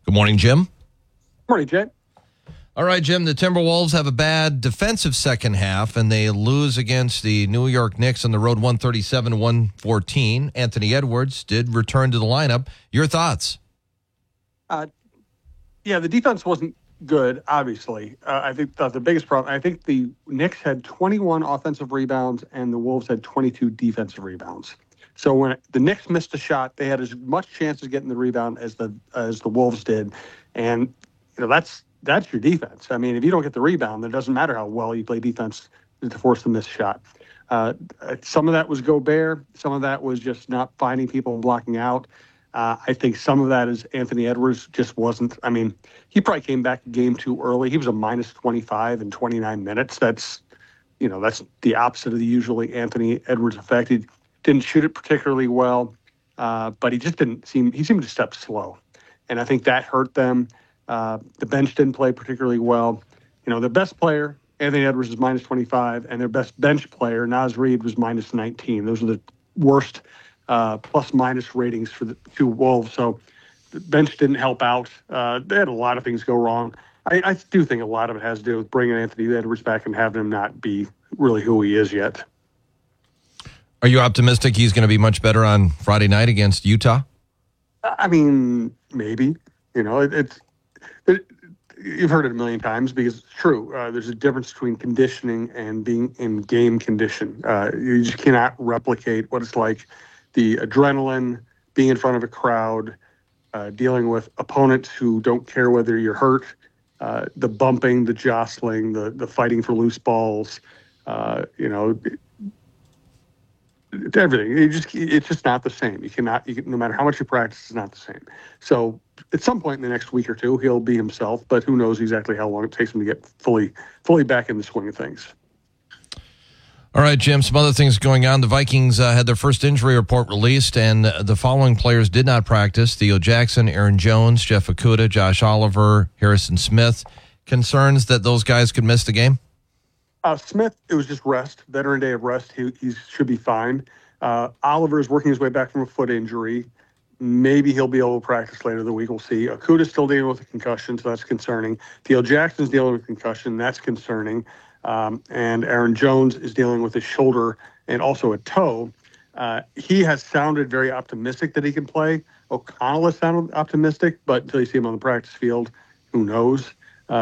Good morning, Jim. Morning, Jay. All right, Jim, the Timberwolves have a bad defensive second half, and they lose against the New York Knicks on the road 137-114. Anthony Edwards did return to the lineup. Your thoughts? The defense wasn't good, obviously. I think that's the biggest problem. I think the Knicks had 21 offensive rebounds, and the Wolves had 22 defensive rebounds. So when the Knicks missed a shot, they had as much chance of getting the rebound as the Wolves did. And, that's your defense. I mean, if you don't get the rebound, then it doesn't matter how well you play defense to force the missed shot. Some of that was Gobert. Some of that was just not finding people and blocking out. I think some of that is Anthony Edwards just wasn't. I mean, he probably came back a game too early. He was a minus 25 in 29 minutes. That's the opposite of the usually Anthony Edwards effect. He didn't shoot it particularly well, but he seemed to step slow. And I think that hurt them. The bench didn't play particularly well. The best player, Anthony Edwards, is minus 25, and their best bench player, Naz Reid, was minus 19. Those are the worst plus-minus ratings for the two Wolves. So the bench didn't help out. They had a lot of things go wrong. I do think a lot of it has to do with bringing Anthony Edwards back and having him not be really who he is yet. Are you optimistic he's going to be much better on Friday night against Utah? I mean, maybe. You've heard it a million times because it's true. There's a difference between conditioning and being in game condition. You just cannot replicate what it's like, the adrenaline, being in front of a crowd, dealing with opponents who don't care whether you're hurt, the bumping, the jostling, the fighting for loose balls, everything. It's just not the same. No matter how much you practice, it's not the same. So at some point in the next week or two, he'll be himself, but who knows exactly how long it takes him to get fully back in the swing of things. All right, Jim, some other things going on. The Vikings had their first injury report released, and the following players did not practice: Theo Jackson, Aaron Jones, Jeff Okudah, Josh Oliver, Harrison Smith. Concerns that those guys could miss the game? Smith, it was just rest, veteran day of rest. He should be fine. Oliver is working his way back from a foot injury. Maybe he'll be able to practice later in the week. We'll see. Okudah's still dealing with a concussion, so that's concerning. Theo Jackson's dealing with a concussion. That's concerning. And Aaron Jones is dealing with a shoulder and also a toe. He has sounded very optimistic that he can play. O'Connell has sounded optimistic, but until you see him on the practice field, who knows?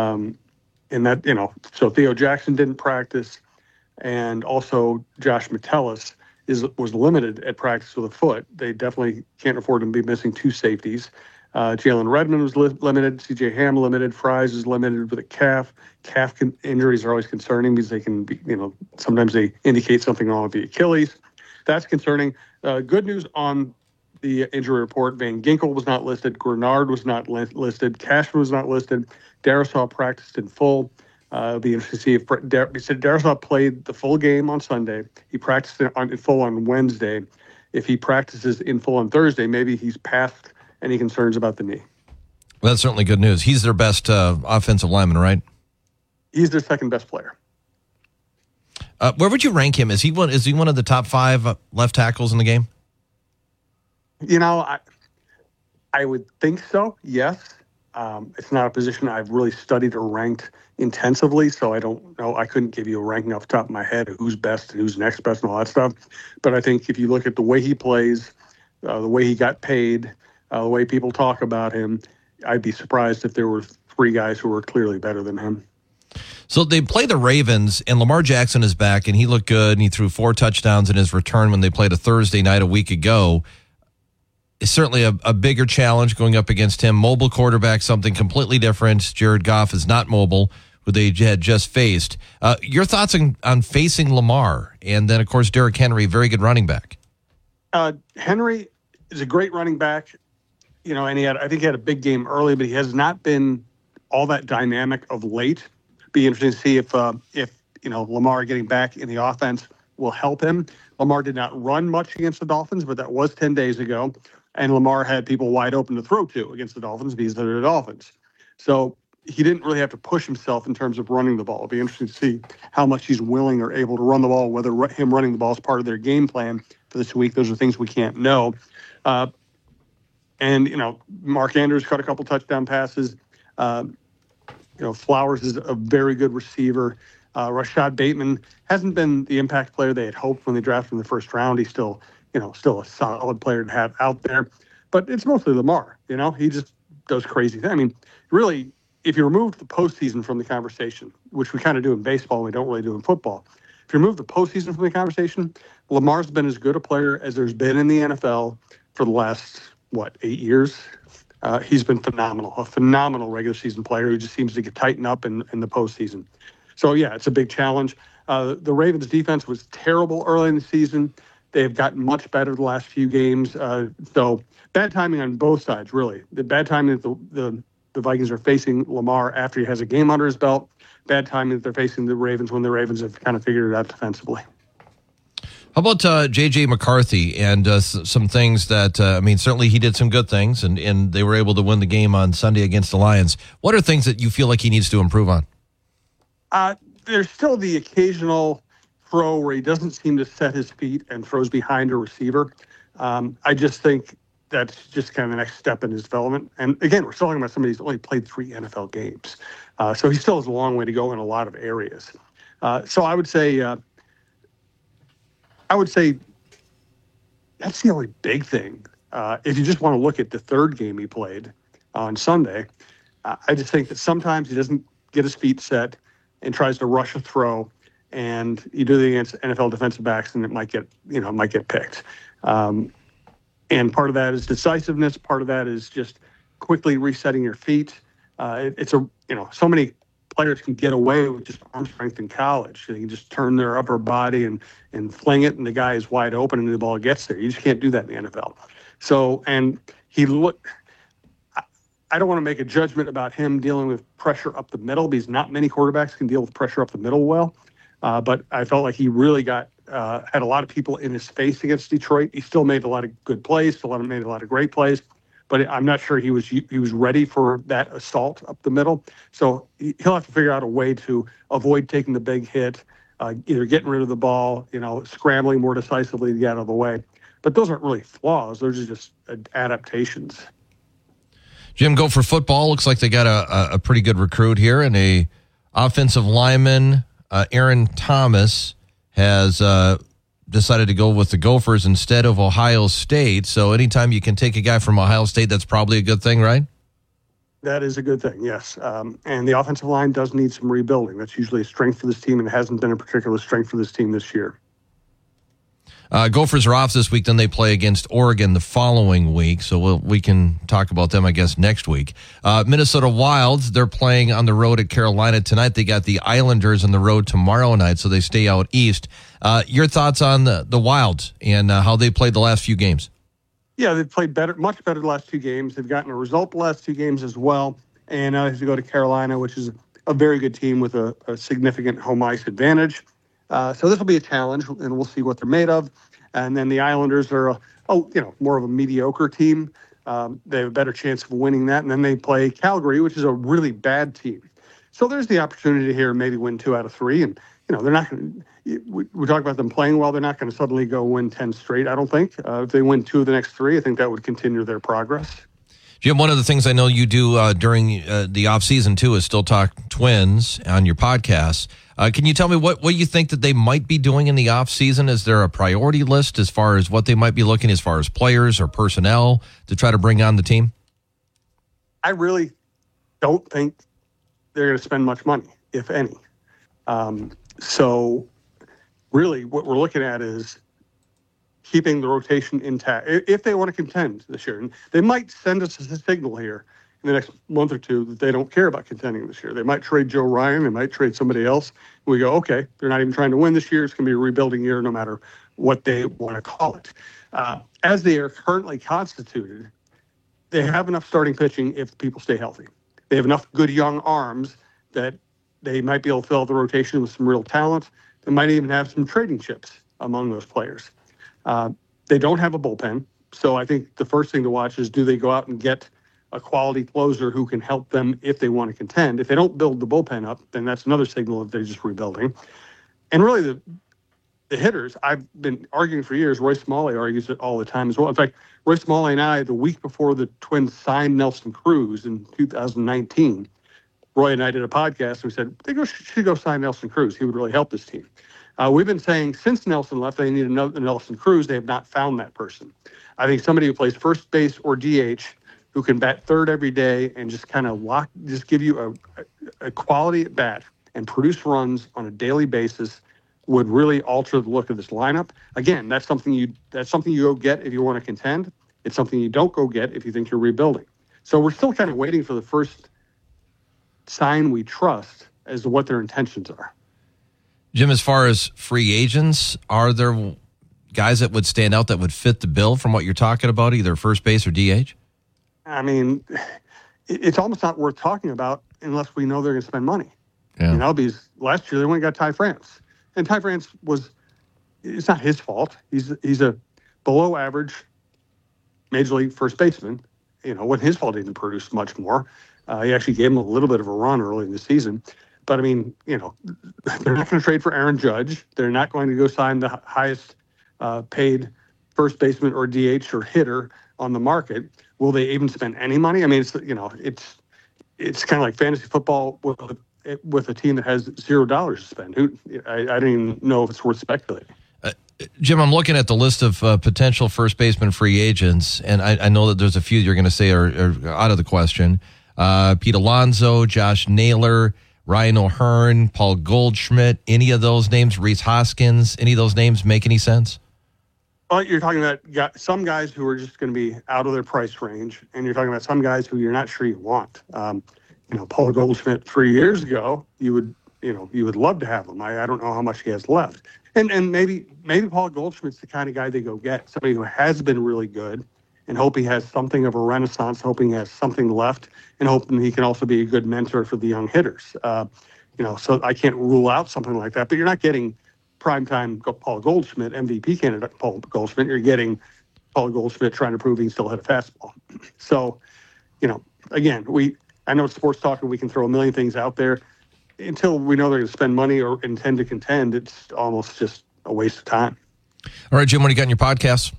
So Theo Jackson didn't practice, and also Josh Metellus was limited at practice with a foot. They definitely can't afford him to be missing two safeties. Jalen Redmond was limited. C.J. Ham limited. Fries is limited with a calf. Injuries are always concerning because they can be, sometimes they indicate something wrong with the Achilles. That's concerning. Good news on the injury report: Van Ginkel was not listed. Grenard was not listed. Cashman was not listed. Darrisaw practiced in full. It'll be interesting to see if Darrisaw played the full game on Sunday. He practiced in full on Wednesday. If he practices in full on Thursday, maybe he's past any concerns about the knee. Well, that's certainly good news. He's their best offensive lineman, right? He's their second best player. Where would you rank him? Is he one of the top 5 left tackles in the game? I would think so, yes. It's not a position I've really studied or ranked intensively, so I don't know. I couldn't give you a ranking off the top of my head of who's best and who's next best and all that stuff. But I think if you look at the way he plays, the way he got paid, the way people talk about him, I'd be surprised if there were 3 guys who were clearly better than him. So they play the Ravens, and Lamar Jackson is back, and he looked good, and he threw 4 touchdowns in his return when they played a Thursday night a week ago. It's certainly a bigger challenge going up against him. Mobile quarterback, something completely different. Jared Goff is not mobile, who they had just faced. Your thoughts on facing Lamar, and then, of course, Derrick Henry, very good running back. Henry is a great running back, and I think he had a big game early, but he has not been all that dynamic of late. Be interesting to see if Lamar getting back in the offense will help him. Lamar did not run much against the Dolphins, but that was 10 days ago. And Lamar had people wide open to throw to against the Dolphins because they're the Dolphins. So he didn't really have to push himself in terms of running the ball. It'll be interesting to see how much he's willing or able to run the ball, whether him running the ball is part of their game plan for this week. Those are things we can't know. And, Mark Andrews caught a couple touchdown passes. Flowers is a very good receiver. Rashad Bateman hasn't been the impact player they had hoped when they drafted him in the first round. He's still a solid player to have out there. But it's mostly Lamar. He just does crazy things. I mean, really, if you remove the postseason from the conversation, which we kind of do in baseball, we don't really do in football. If you remove the postseason from the conversation, Lamar's been as good a player as there's been in the NFL for the last, 8 years? He's been phenomenal, a phenomenal regular season player who just seems to get tightened up in the postseason. So, yeah, it's a big challenge. The Ravens' defense was terrible early in the season. They've gotten much better the last few games. So bad timing on both sides, really. The bad timing that the Vikings are facing Lamar after he has a game under his belt. Bad timing that they're facing the Ravens when the Ravens have kind of figured it out defensively. How about J.J. McCarthy and some things that, certainly he did some good things, and they were able to win the game on Sunday against the Lions. What are things that you feel like he needs to improve on? There's still the occasional throw where he doesn't seem to set his feet and throws behind a receiver. I just think that's just kind of the next step in his development. And again, we're still talking about somebody who's only played 3 NFL games. So he still has a long way to go in a lot of areas. So I would say that's the only big thing. If you just want to look at the third game he played on Sunday, I just think that sometimes he doesn't get his feet set and tries to rush a throw, and you do it against NFL defensive backs, and it might get picked. And part of that is decisiveness. Part of that is just quickly resetting your feet. So many players can get away with just arm strength in college. They can just turn their upper body and fling it, and the guy is wide open, and the ball gets there. You just can't do that in the NFL. So, and I don't want to make a judgment about him dealing with pressure up the middle, because not many quarterbacks can deal with pressure up the middle well. But I felt like he really had a lot of people in his face against Detroit. He still made a lot of good plays, made a lot of great plays, but I'm not sure he was ready for that assault up the middle. So he'll have to figure out a way to avoid taking the big hit, either getting rid of the ball, scrambling more decisively to get out of the way. But those aren't really flaws; those are just adaptations. Jim, Gopher football looks like they got a pretty good recruit here, and a offensive lineman, Aaron Thomas, has decided to go with the Gophers instead of Ohio State. So anytime you can take a guy from Ohio State, that's probably a good thing, right? That is a good thing, yes. And the offensive line does need some rebuilding. That's usually a strength for this team, and it hasn't been a particular strength for this team this year. Gophers are off this week, then they play against Oregon the following week, so we can talk about them, I guess, next week. Minnesota Wilds, they're playing on the road at Carolina tonight. They got the Islanders on the road tomorrow night, so they stay out east. Your thoughts on the Wilds and how they played the last few games? Yeah, they've played much better the last 2 games. They've gotten a result the last 2 games as well, and now they have to go to Carolina, which is a very good team with a significant home ice advantage. So this will be a challenge, and we'll see what they're made of. And then the Islanders are, more of a mediocre team. They have a better chance of winning that. And then they play Calgary, which is a really bad team. So there's the opportunity here, maybe win 2 out of 3. And, they're not going to, we talk about them playing well. They're not going to suddenly go win 10 straight, I don't think. If they win 2 of the next 3, I think that would continue their progress. Jim, one of the things I know you do during the offseason, too, is still talk Twins on your podcast. Can you tell me what you think that they might be doing in the offseason? Is there a priority list as far as what they might be looking as far as players or personnel to try to bring on the team? I really don't think they're going to spend much money, if any. So really what we're looking at is keeping the rotation intact. If they want to contend this year, and they might send us a signal here in the next month or 2 that they don't care about contending this year. They might trade Joe Ryan. They might trade somebody else. We go, okay, they're not even trying to win this year. It's going to be a rebuilding year no matter what they want to call it. As they are currently constituted, they have enough starting pitching if people stay healthy. They have enough good young arms that they might be able to fill out the rotation with some real talent. They might even have some trading chips among those players. They don't have a bullpen. So I think the first thing to watch is, do they go out and get a quality closer who can help them if they want to contend? If they don't build the bullpen up, then that's another signal that they're just rebuilding. And really the hitters, I've been arguing for years. Roy Smalley argues it all the time as well. In fact, Roy Smalley and I, the week before the Twins signed Nelson Cruz in 2019, Roy and I did a podcast. And we said they should go sign Nelson Cruz. He would really help this team. We've been saying since Nelson left, they need another Nelson Cruz. They have not found that person. I think somebody who plays first base or DH, who can bat third every day and just kind of just give you a quality at bat and produce runs on a daily basis, would really alter the look of this lineup. Again, that's something you go get if you want to contend. It's something you don't go get if you think you're rebuilding. So we're still kind of waiting for the first sign we trust as to what their intentions are. Jim, as far as free agents, are there guys that would stand out that would fit the bill from what you're talking about, either first base or DH? I mean, it's almost not worth talking about unless we know they're going to spend money. Yeah. You know, because last year they went and got Ty France. And Ty France it's not his fault. He's a below average major league first baseman. You know, it wasn't his fault he didn't produce much more. He actually gave him a little bit of a run early in the season. But, I mean, you know, they're not going to trade for Aaron Judge. They're not going to go sign the highest paid first baseman or DH or hitter on the market. Will they even spend any money? I mean, it's kind of like fantasy football with a team that has $0 to spend. I don't even know if it's worth speculating. Jim, I'm looking at the list of potential first baseman free agents, and I know that there's a few you're going to say are out of the question. Pete Alonso, Josh Naylor, Ryan O'Hearn, Paul Goldschmidt, any of those names, Rhys Hoskins, any of those names make any sense? Well, you're talking about some guys who are just going to be out of their price range, and you're talking about some guys who you're not sure you want. Paul Goldschmidt 3 years ago, you would love to have him. I don't know how much he has left. And maybe Paul Goldschmidt's the kind of guy they go get, somebody who has been really good and hope he has something of a renaissance, hoping he has something left, and hoping he can also be a good mentor for the young hitters. So I can't rule out something like that, but you're not getting primetime Paul Goldschmidt, MVP candidate Paul Goldschmidt. You're getting Paul Goldschmidt trying to prove he can still hit a fastball. So, again, I know it's sports talk and we can throw a million things out there. Until we know they're going to spend money or intend to contend, it's almost just a waste of time. All right, Jim, what do you got in your podcast?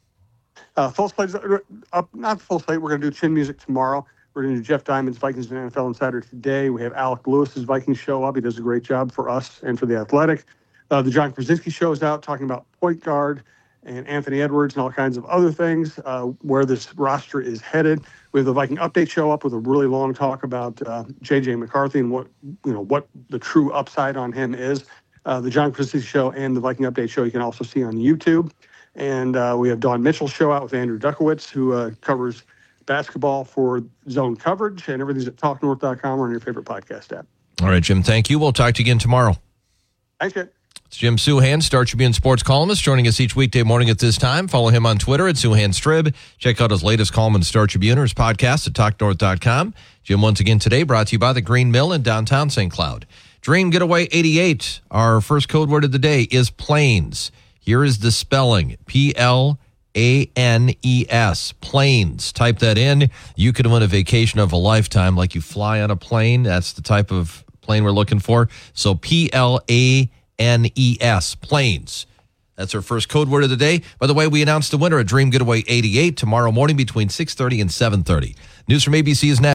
Full slate's up, not full slate. We're going to do Chin Music tomorrow. We're going to do Jeff Diamond's Vikings and NFL Insider today. We have Alec Lewis's Vikings show up. He does a great job for us and for The Athletic. The John Krasinski show is out talking about point guard and Anthony Edwards and all kinds of other things, where this roster is headed. We have the Viking Update show up with a really long talk about J.J. McCarthy and what the true upside on him is. The John Krasinski show and the Viking Update show you can also see on YouTube. And we have Dawn Mitchell's show out with Andrew Dukowitz, who covers basketball for zone coverage, and everything's at talknorth.com or on your favorite podcast app. All right, Jim, thank you. We'll talk to you again tomorrow. Thanks, Jim. It's Jim Souhan, Star Tribune sports columnist, joining us each weekday morning at this time. Follow him on Twitter at SouhanStrib. Check out his latest column in Star Tribune or his podcast at talknorth.com. Jim, once again today, brought to you by the Green Mill in downtown St. Cloud. Dream Getaway 88. Our first code word of the day is planes. Here is the spelling, Planes, planes. Type that in. You could win a vacation of a lifetime, like you fly on a plane. That's the type of plane we're looking for. So Planes, planes. That's our first code word of the day. By the way, we announced the winner at Dream Getaway 88 tomorrow morning between 6:30 and 7:30. News from ABC is next.